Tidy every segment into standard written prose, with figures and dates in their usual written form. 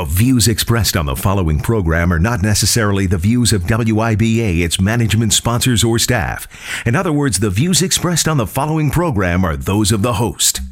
The views expressed on the following program are not necessarily the views of WIBA, its management, sponsors, or staff. In other words, the views expressed on the following program are those of the host.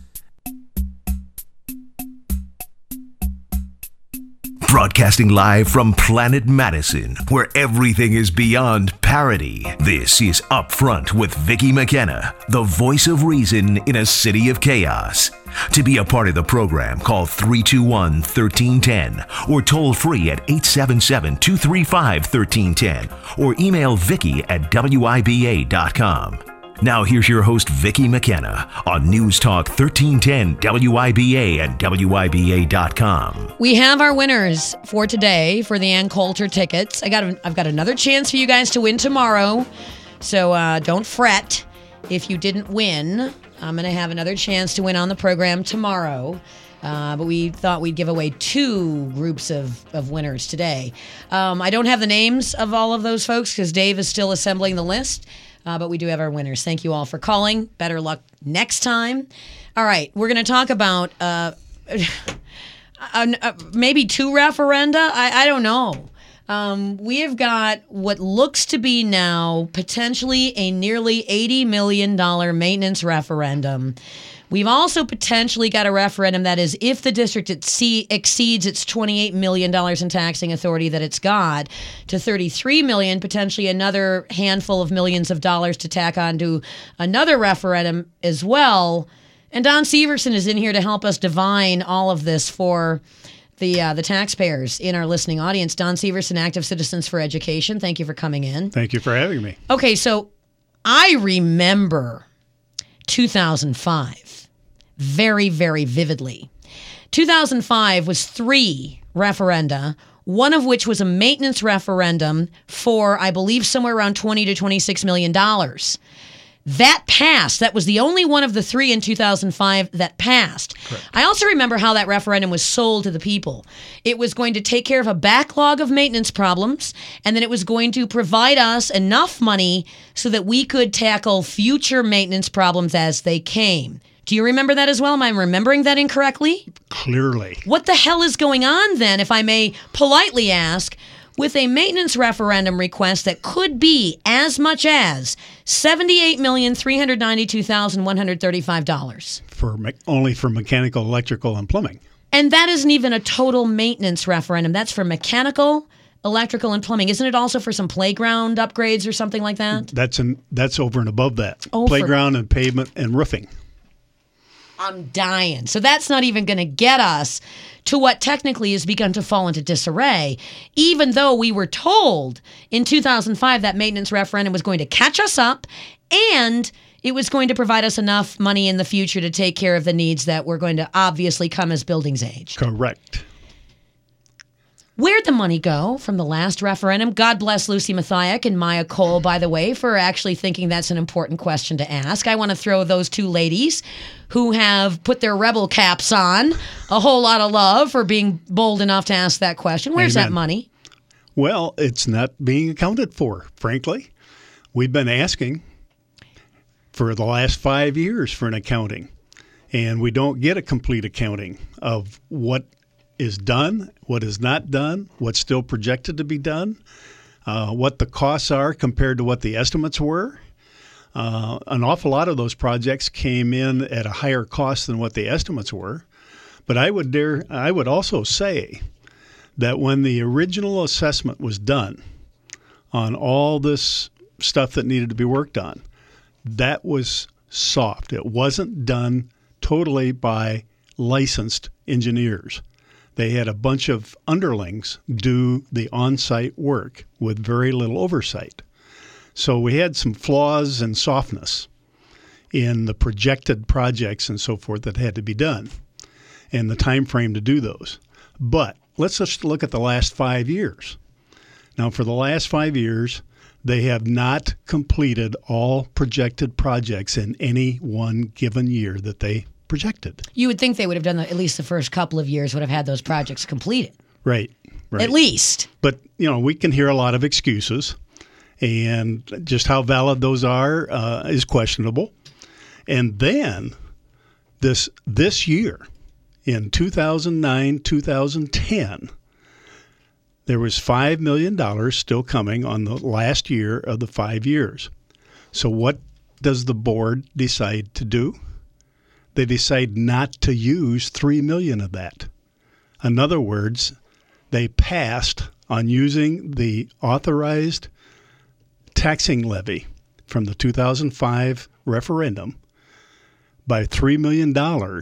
Broadcasting live from Planet Madison, where everything is beyond parody. This is Up Front with Vicki McKenna, the voice of reason in a city of chaos. To be a part of the program, call 321-1310 or toll free at 877-235-1310 or email Vicki at WIBA.com. Now here's your host, Vicki McKenna, on News Talk 1310 WIBA and WIBA.com. We have our winners for today for the Ann Coulter tickets. I've got another chance for you guys to win tomorrow, so don't fret if you didn't win. I'm going to have another chance to win on the program tomorrow. But we thought we'd give away two groups of winners today. I don't have the names of all of those folks because Dave is still assembling the list. But we do have our winners. Thank you all for calling. Better luck next time. All right, we're going to talk about maybe two referenda. I don't know. We have got what looks to be now potentially a nearly $80 million maintenance referendum. We've also potentially got a referendum that is if the district exceeds its $28 million in taxing authority that it's got to $33 million, potentially another handful of millions of dollars to tack on to another referendum as well. And Don Severson is in here to help us divine all of this for the taxpayers in our listening audience. Don Severson, Active Citizens for Education, thank you for coming in. Thank you for having me. Okay, so I remember 2005 very, very vividly. 2005 was three referenda, one of which was a maintenance referendum for, I believe, somewhere around $20 to $26 million. That passed. That was the only one of the three in 2005 that passed. Correct. I also remember how that referendum was sold to the people. It was going to take care of a backlog of maintenance problems, and then it was going to provide us enough money so that we could tackle future maintenance problems as they came. Do you remember that as well? Am I remembering that incorrectly? Clearly. What the hell is going on then, if I may politely ask, with a maintenance referendum request that could be as much as $78,392,135 only for mechanical, electrical, and plumbing. And that isn't even a total maintenance referendum. That's for mechanical, electrical, and plumbing. Isn't it also for some playground upgrades or something like that? That's over and above that. Playground and pavement and roofing. I'm dying. So that's not even going to get us to what technically has begun to fall into disarray, even though we were told in 2005 that maintenance referendum was going to catch us up and it was going to provide us enough money in the future to take care of the needs that were going to obviously come as buildings age. Correct. Where'd the money go from the last referendum? God bless Lucy Mathiak and Maya Cole, by the way, for actually thinking that's an important question to ask. I want to throw those two ladies who have put their rebel caps on a whole lot of love for being bold enough to ask that question. Where's Amen. That money? Well, it's not being accounted for, frankly. We've been asking for the last 5 years for an accounting, and we don't get a complete accounting of what is done, what is not done, what's still projected to be done, what the costs are compared to what the estimates were. An awful lot of those projects came in at a higher cost than what the estimates were. But I would also say that when the original assessment was done on all this stuff that needed to be worked on, that was soft. It wasn't done totally by licensed engineers. They had a bunch of underlings do the on-site work with very little oversight. So we had some flaws and softness in the projected projects and so forth that had to be done and the time frame to do those. But let's just look at the last 5 years. Now, for the last 5 years, they have not completed all projected projects in any one given year that they projected. You would think they would have done at least the first couple of years would have had those projects completed. Right. At least. But, we can hear a lot of excuses, and just how valid those are is questionable. And then this year, in 2009, 2010, There was $5 million still coming on the last year of the 5 years. So what does the board decide to do? They decide not to use $3 million of that. In other words, they passed on using the authorized taxing levy from the 2005 referendum by $3 million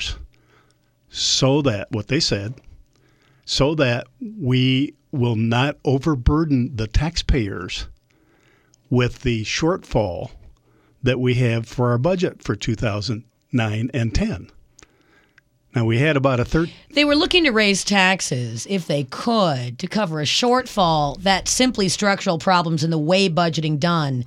so that, what they said, so that we will not overburden the taxpayers with the shortfall that we have for our budget for 2009 and 10. Now, we had about a third. They were looking to raise taxes, if they could, to cover a shortfall that simply structural problems in the way budgeting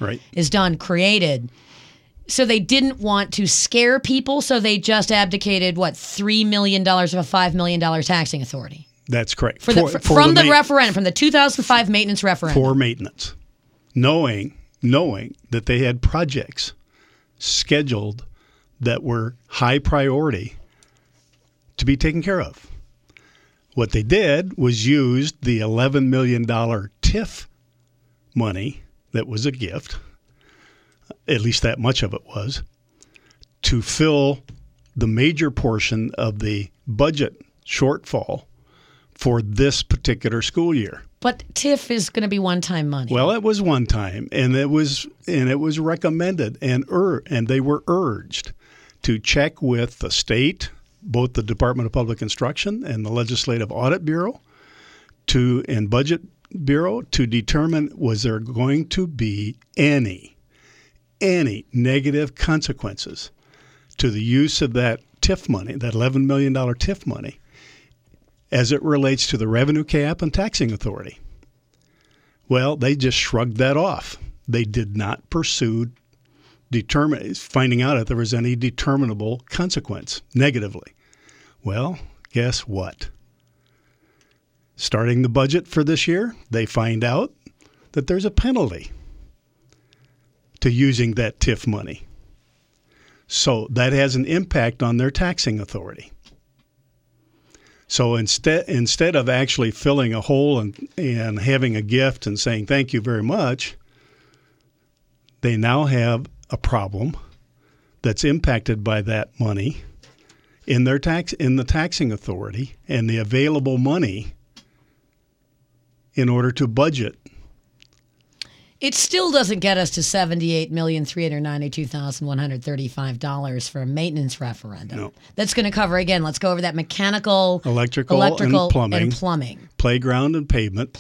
created. So they didn't want to scare people, so they just abdicated, $3 million of a $5 million taxing authority? That's correct. From the referendum, from the 2005 maintenance referendum. For maintenance. Knowing that they had projects scheduled that were high priority to be taken care of. What they did was used the $11 million TIF money that was a gift, at least that much of it was, to fill the major portion of the budget shortfall for this particular school year. But TIF is going to be one-time money. Well, it was one time, and it was recommended, and they were urged to check with the state, both the Department of Public Instruction and the Legislative Audit Bureau and Budget Bureau to determine was there going to be any negative consequences to the use of that TIF money, that $11 million TIF money, as it relates to the revenue cap and taxing authority. Well, they just shrugged that off. They did not pursue finding out if there was any determinable consequence negatively. Well, guess what? Starting the budget for this year, they find out that there's a penalty to using that TIF money. So that has an impact on their taxing authority. So instead of actually filling a hole and having a gift and saying thank you very much, they now have a problem that's impacted by that money in the taxing authority and the available money in order to budget. It still doesn't get us to $78,392,135 for a maintenance referendum. No. That's going to cover, again, let's go over that mechanical, electrical and plumbing, playground and pavement,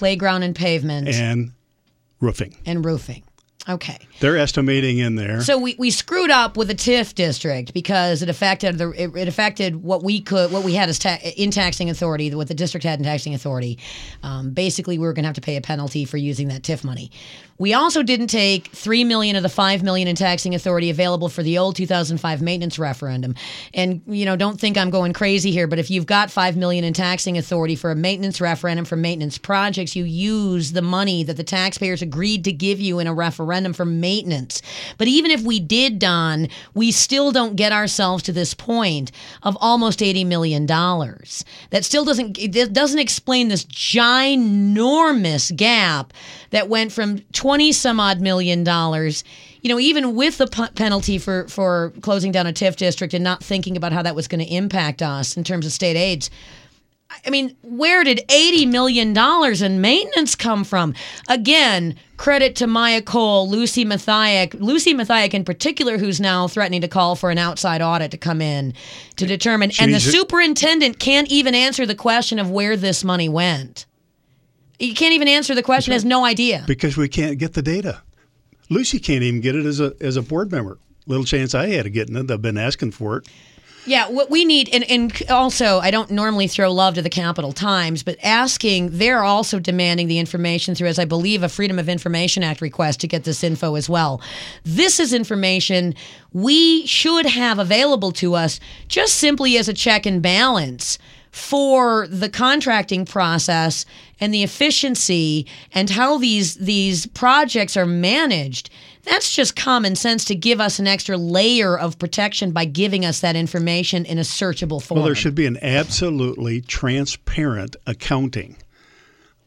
and roofing. Okay. They're estimating in there. So we screwed up with the TIF district because it affected what we had as in taxing authority, what the district had in taxing authority. Basically, we were going to have to pay a penalty for using that TIF money. We also didn't take $3 million of the $5 million in taxing authority available for the old 2005 maintenance referendum. And don't think I'm going crazy here, but if you've got $5 million in taxing authority for a maintenance referendum for maintenance projects, you use the money that the taxpayers agreed to give you in a referendum for maintenance. But even if we did, Don, we still don't get ourselves to this point of almost $80 million. That still doesn't explain this ginormous gap that went from 20 some odd million dollars, even with the penalty for closing down a TIF district and not thinking about how that was going to impact us in terms of state aids. I mean, where did $80 million in maintenance come from? Again, credit to Maya Cole, Lucy Mathiak in particular, who's now threatening to call for an outside audit to come in to determine. And the superintendent can't even answer the question of where this money went. You can't even answer the question, has no idea. Because we can't get the data. Lucy can't even get it as a board member. Little chance I had of getting it. I've been asking for it. Yeah, what we need, and also, I don't normally throw love to the Capital Times, but they're also demanding the information through, as I believe, a Freedom of Information Act request to get this info as well. This is information we should have available to us just simply as a check and balance for the contracting process and the efficiency and how these projects are managed. That's just common sense to give us an extra layer of protection by giving us that information in a searchable form. Well, there should be an absolutely transparent accounting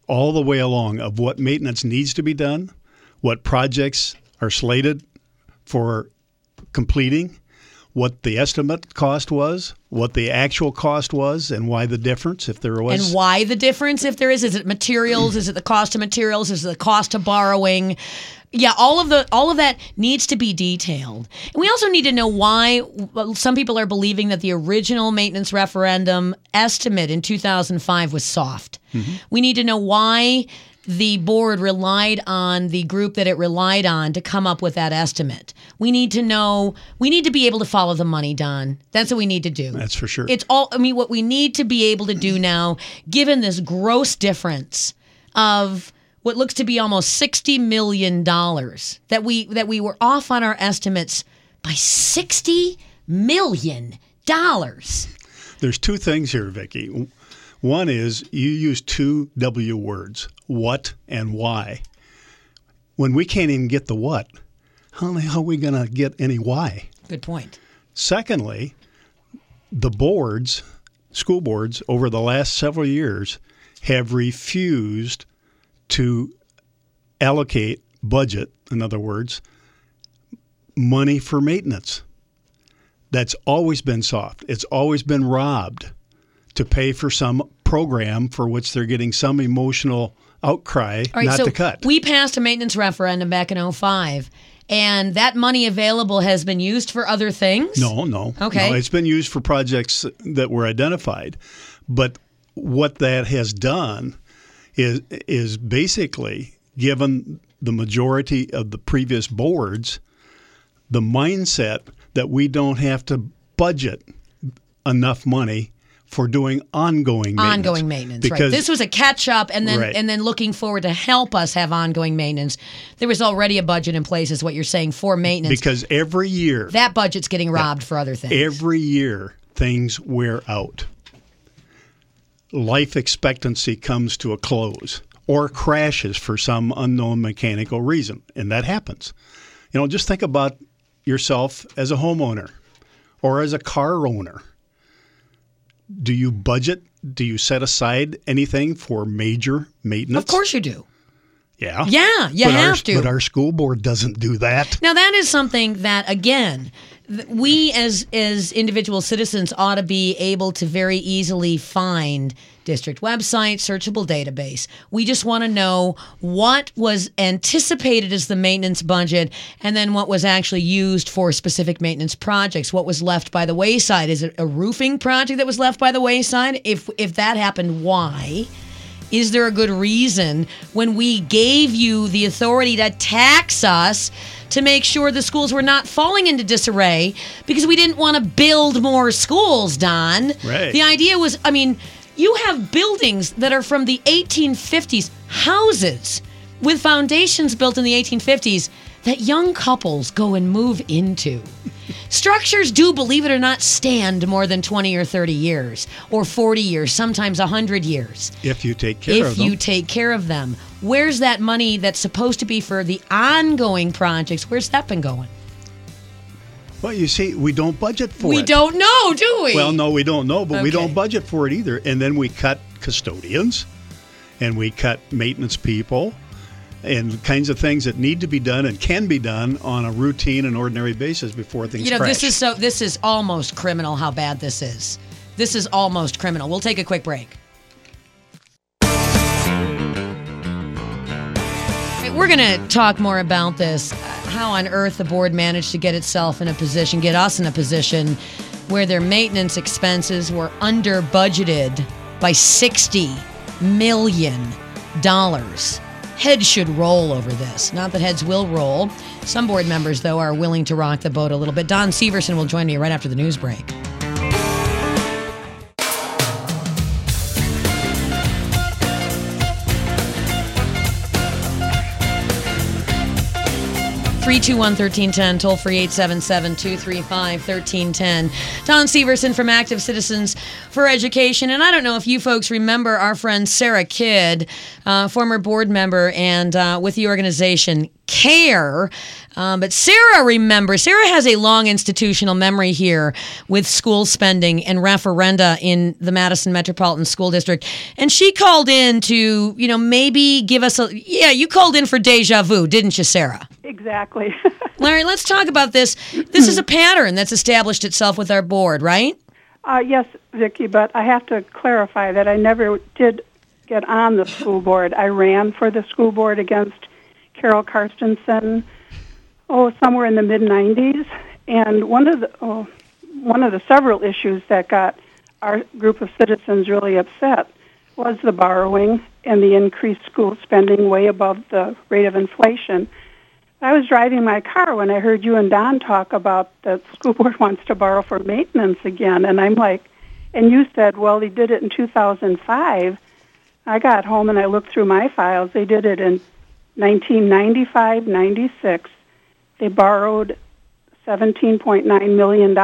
all the way along of what maintenance needs to be done, what projects are slated for completing, what the estimate cost was, what the actual cost was, and why the difference, if there was. And why the difference, if there is. Is it materials? Is it the cost of materials? Is it the cost of borrowing? Yeah, all of that needs to be detailed. And we also need to know why some people are believing that the original maintenance referendum estimate in 2005 was soft. Mm-hmm. We need to know why the board relied on the group that it relied on to come up with that estimate. We need to know, we need to be able to follow the money, Don. That's what we need to do. That's for sure. It's all, I mean, what we need to be able to do now, given this gross difference of what looks to be almost $60 million, that we were off on our estimates by $60 million. There's two things here, Vicki. One is you use two W words, what and why. When we can't even get the what, how the hell are we going to get any why? Good point. Secondly, the boards, school boards, over the last several years have refused to allocate budget, in other words, money for maintenance. That's always been soft. It's always been robbed to pay for some program for which they're getting some emotional outcry not to cut. We passed a maintenance referendum back in 2005, and that money available has been used for other things? No. Okay. No, it's been used for projects that were identified. But what that has done is basically given the majority of the previous boards the mindset that we don't have to budget enough money for doing ongoing maintenance. Ongoing maintenance, right. This was a catch-up, and then right. and then looking forward to help us have ongoing maintenance. There was already a budget in place, is what you're saying, for maintenance. Because every year... that budget's getting robbed for other things. Every year, things wear out. Life expectancy comes to a close or crashes for some unknown mechanical reason, and that happens. You know, just think about yourself as a homeowner or as a car owner. Do you budget? Do you set aside anything for major maintenance? Of course you do. Yeah. Yeah, you have to. But our school board doesn't do that. Now, that is something that, again, we as individual citizens ought to be able to very easily find district website, searchable database. We just want to know what was anticipated as the maintenance budget and then what was actually used for specific maintenance projects. What was left by the wayside? Is it a roofing project that was left by the wayside? If that happened, why? Is there a good reason when we gave you the authority to tax us to make sure the schools were not falling into disarray because we didn't want to build more schools, Don? Right. The idea was, I mean, you have buildings that are from the 1850s, houses with foundations built in the 1850s that young couples go and move into. Structures do, believe it or not, stand more than 20 or 30 years, or 40 years, sometimes 100 years. If you take care of them. If you take care of them. Where's that money that's supposed to be for the ongoing projects? Where's that been going? Well, you see, we don't budget for it. We don't know, do we? Well, no, we don't know, but we Okay. don't budget for it either. And then we cut custodians, and we cut maintenance people, and kinds of things that need to be done and can be done on a routine and ordinary basis before things crash. This is almost criminal how bad this is. This is almost criminal. We'll take a quick break. We're going to talk more about this, how on earth the board managed to get itself in a position, get us in a position where their maintenance expenses were under budgeted by $60 million. Heads should roll over this. Not that heads will roll. Some board members, though, are willing to rock the boat a little bit. Don Severson will join me right after the news break. 321-1310, toll free 877-235-1310. Don Severson from Active Citizens for Education. And I don't know if you folks remember our friend Sarah Kidd, former board member and with the organization CARE. But Sarah remembers. Sarah has a long institutional memory here with school spending and referenda in the Madison Metropolitan School District. And she called in to, maybe give us you called in for deja vu, didn't you, Sarah? Exactly. Larry, let's talk about this. This is a pattern that's established itself with our board, right? Yes, Vicki, but I have to clarify that I never did get on the school board. I ran for the school board against Carol Karstensen, somewhere in the mid-'90s. And one of the several issues that got our group of citizens really upset was the borrowing and the increased school spending way above the rate of inflation. I was driving my car when I heard you and Don talk about the school board wants to borrow for maintenance again. And I'm like, and you said, well, they did it in 2005. I got home and I looked through my files. They did it in 1995, 96. They borrowed $17.9 million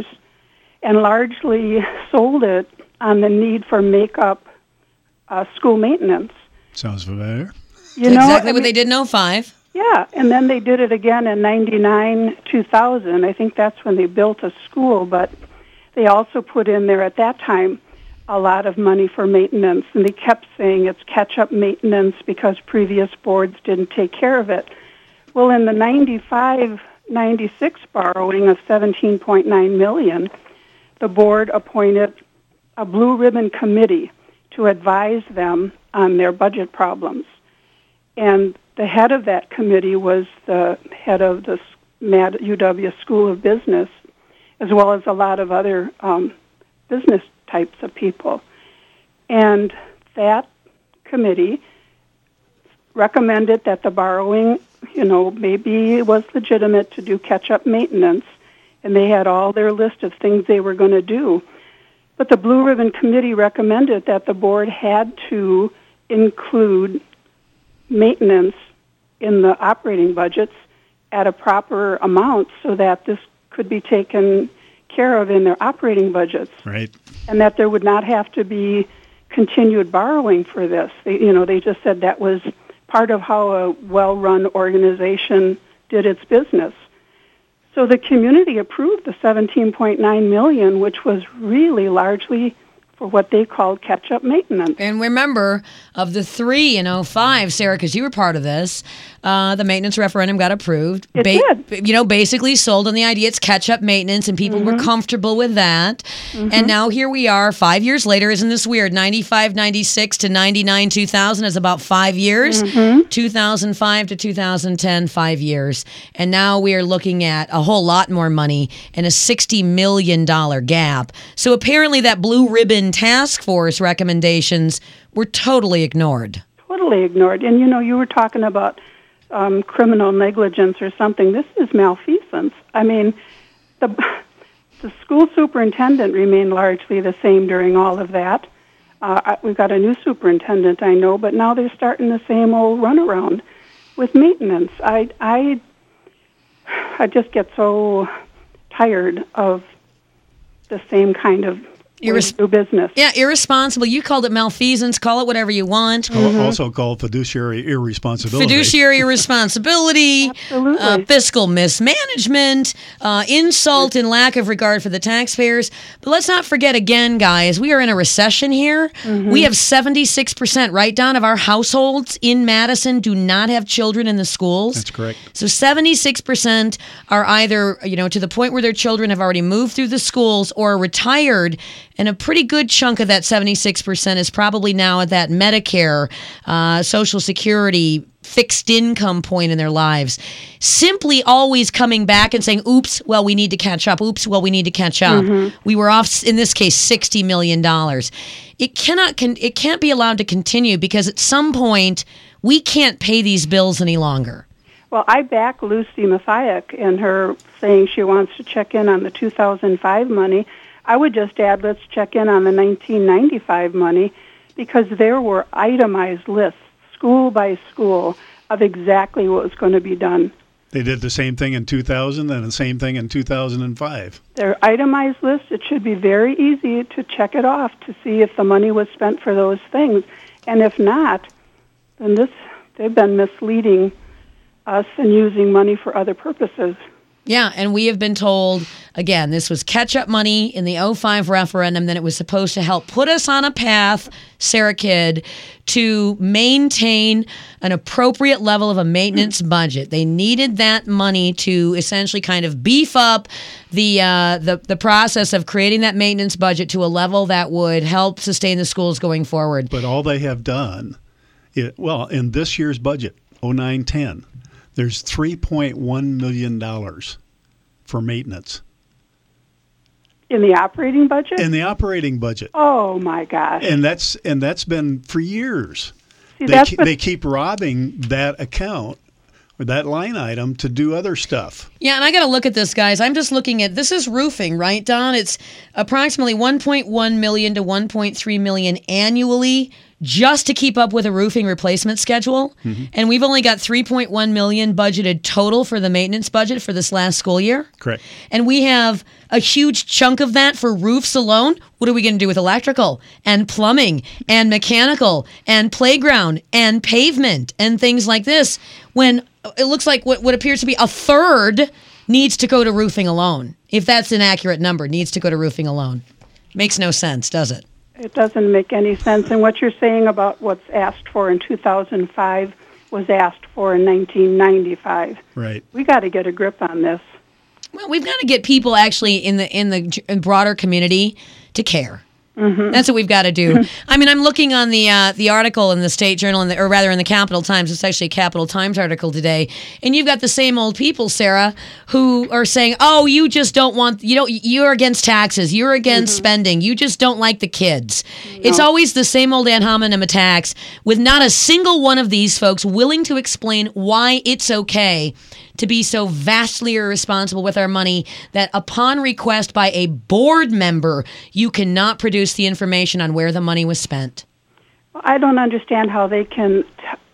and largely sold it on the need for make-up school maintenance. Sounds familiar. Exactly what they did in 2005. Yeah, and then they did it again in 99, 2000. I think that's when they built a school, but they also put in there at that time a lot of money for maintenance, and they kept saying it's catch-up maintenance because previous boards didn't take care of it. Well, in the 95, 96 borrowing of $17.9 million, the board appointed a blue ribbon committee to advise them on their budget problems. And the head of that committee was the head of the UW School of Business, as well as a lot of other business types of people. And that committee recommended that the borrowing, maybe it was legitimate to do catch-up maintenance, and they had all their list of things they were going to do. But the Blue Ribbon Committee recommended that the board had to include maintenance in the operating budgets at a proper amount so that this could be taken care of in their operating budgets. Right. And that there would not have to be continued borrowing for this. They just said that was part of how a well-run organization did its business. So the community approved the $17.9 million, which was really largely for what they called catch-up maintenance. And remember, of the three in 2005, Sarah, because you were part of this, the maintenance referendum got approved. It did. Basically sold on the idea it's catch-up maintenance, and people were comfortable with that. And now here we are 5 years later. Isn't this weird? 95, 96 to 99, 2000 is about 5 years. 2005 to 2010, 5 years. And now we are looking at a whole lot more money and a $60 million gap. So apparently that blue ribbon task force recommendations were totally ignored. Totally ignored. And, you were talking about criminal negligence or something. This is malfeasance. I mean, the school superintendent remained largely the same during all of that. We've got a new superintendent, I know, but now they're starting the same old runaround with maintenance. I just get so tired of the same kind of do business. Yeah, irresponsible. You called it malfeasance. Call it whatever you want. Also called fiduciary irresponsibility. Fiduciary irresponsibility. Absolutely. Fiscal mismanagement, insult and lack of regard for the taxpayers. But let's not forget again, guys, we are in a recession here. We have 76%, right, Don, of our households in Madison do not have children in the schools. That's correct. So 76% are either, to the point where their children have already moved through the schools or retired. And a pretty good chunk of that 76% is probably now at that Medicare, Social Security, fixed income point in their lives. Simply always coming back and saying, oops, well, we need to catch up. Oops, well, we need to catch up. We were off, in this case, $60 million. It can't be allowed to continue because at some point, we can't pay these bills any longer. Well, I back Lucy Mathiak in her saying she wants to check in on the 2005 money. I would just add, let's check in on the 1995 money because there were itemized lists, school by school, of exactly what was going to be done They did the same thing in 2000 and the same thing in 2005. Their itemized list, it should be very easy to check it off to see if the money was spent for those things. And if not, then they've been misleading us and using money for other purposes. Yeah, and we have been told, again, this was catch-up money in the 2005 referendum, that it was supposed to help put us on a path, Sarah Kidd, to maintain an appropriate level of a maintenance budget. They needed that money to essentially kind of beef up the process of creating that maintenance budget to a level that would help sustain the schools going forward. But all they have done, in this year's budget, 09-10, there's $3.1 million for maintenance. In the operating budget? In the operating budget. Oh my gosh. And that's been for years. See, they keep robbing that account or that line item to do other stuff. Yeah, and I got to look at this, guys. I'm just looking at, this is roofing, right, Don? It's approximately $1.1 million to $1.3 million annually just to keep up with a roofing replacement schedule. Mm-hmm. And we've only got $3.1 million budgeted total for the maintenance budget for this last school year. Correct. And we have a huge chunk of that for roofs alone. What are we going to do with electrical and plumbing and mechanical and playground and pavement and things like this, when it looks like what appears to be a third needs to go to roofing alone? If that's an accurate number, needs to go to roofing alone. Makes no sense, does it? It doesn't make any sense. And what you're saying about what's asked for in 2005 was asked for in 1995. Right. We got to get a grip on this. Well, we've got to get people actually in the broader community to care. Mm-hmm. That's what we've got to do. Mm-hmm. I mean, I'm looking on the article in the State Journal, or rather in the Capital Times. It's actually a Capital Times article today, and you've got the same old people, Sarah, who are saying, "Oh, you just don't want, you're against taxes, you're against spending, you just don't like the kids." No. It's always the same old ad hominem attacks, with not a single one of these folks willing to explain why it's okay to be so vastly irresponsible with our money that upon request by a board member, you cannot produce the information on where the money was spent. Well, I don't understand how they can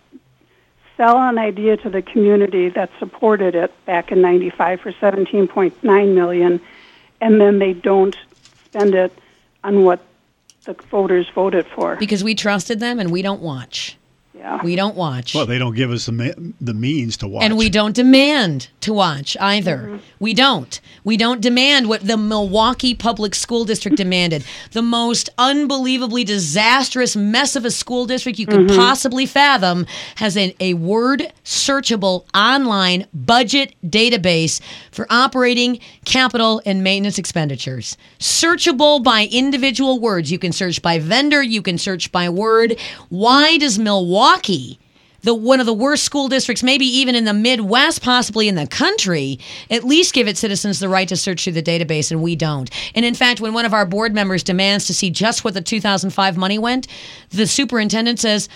sell an idea to the community that supported it back in 95 for $17.9 million, and then they don't spend it on what the voters voted for. Because we trusted them and we don't watch. Yeah. We don't watch. Well, they don't give us the means to watch. And we don't demand to watch either. Mm-hmm. We don't. We don't demand what the Milwaukee Public School District demanded. The most unbelievably disastrous mess of a school district you could possibly fathom has a word searchable online budget database for operating, capital, and maintenance expenditures. Searchable by individual words. You can search by vendor. You can search by word. Why does Milwaukee, one of the worst school districts, maybe even in the Midwest, possibly in the country, at least give its citizens the right to search through the database, and we don't? And in fact, when one of our board members demands to see just what the 2005 money went, the superintendent says,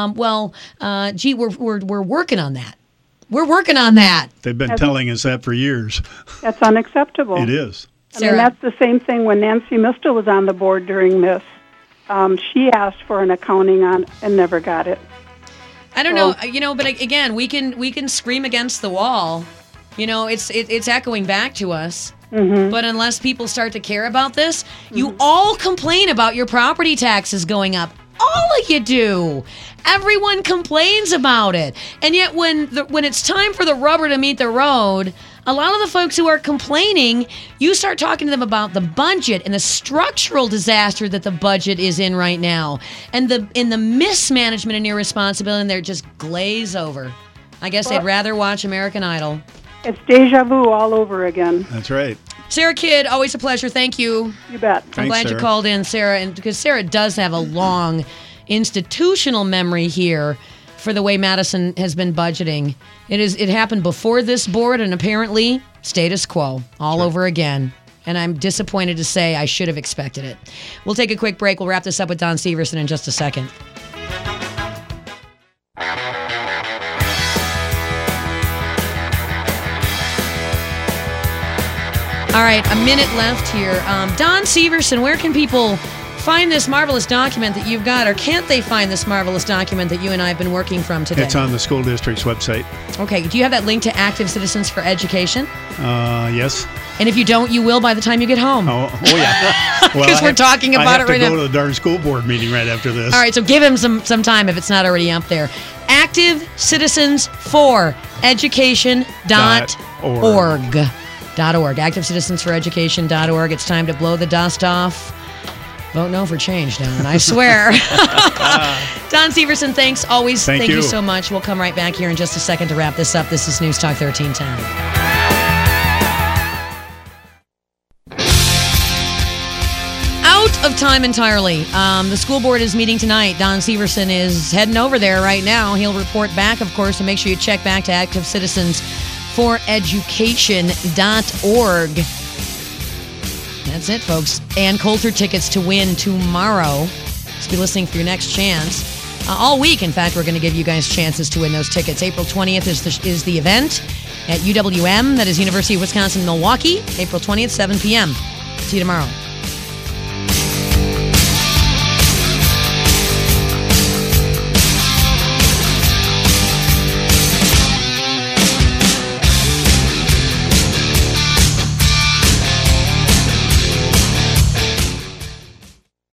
gee, we're working on that. We're working on that. They've been telling us that for years. That's unacceptable. It is. I mean, that's the same thing when Nancy Mistel was on the board during this. She asked for an accounting on and never got it. I don't know, but again, we can scream against the wall. It's echoing back to us. Mm-hmm. But unless people start to care about this, you all complain about your property taxes going up. All of you do. Everyone complains about it. And yet when it's time for the rubber to meet the road, a lot of the folks who are complaining, you start talking to them about the budget and the structural disaster that the budget is in right now, and the mismanagement and irresponsibility, and they're just glaze over. I guess they'd rather watch American Idol. It's deja vu all over again. That's right. Sarah Kidd, always a pleasure. Thank you. You bet. I'm glad you called in, Sarah, and because Sarah does have a long institutional memory here for the way Madison has been budgeting. It happened before this board, and apparently status quo all over again. And I'm disappointed to say I should have expected it. We'll take a quick break. We'll wrap this up with Don Severson in just a second. All right, a minute left here. Don Severson, where can people find this marvelous document that you've got, or can't they find this marvelous document that you and I have been working from today? It's on the school district's website. Okay. Do you have that link to Active Citizens for Education? Yes. And if you don't, you will by the time you get home. Oh yeah. Because we're talking about it right now. I have to go to the darn school board meeting right after this. All right, so give him some time if it's not already up there. Active Citizens for Education.org. Active Citizens for Education.org. It's time to blow the dust off. Vote no for change, Don. I swear. Don Severson, thanks always. Thank you so much. We'll come right back here in just a second to wrap this up. This is News Talk 1310. Of time entirely. The school board is meeting tonight. Don Severson is heading over there right now. He'll report back, of course, and make sure you check back to Active Citizens for Education.org. That's it, folks. And Coulter tickets to win tomorrow. Just be listening for your next chance. All week, in fact, we're going to give you guys chances to win those tickets. April 20th is the event at UWM. That is University of Wisconsin-Milwaukee. April 20th, 7 p.m. See you tomorrow.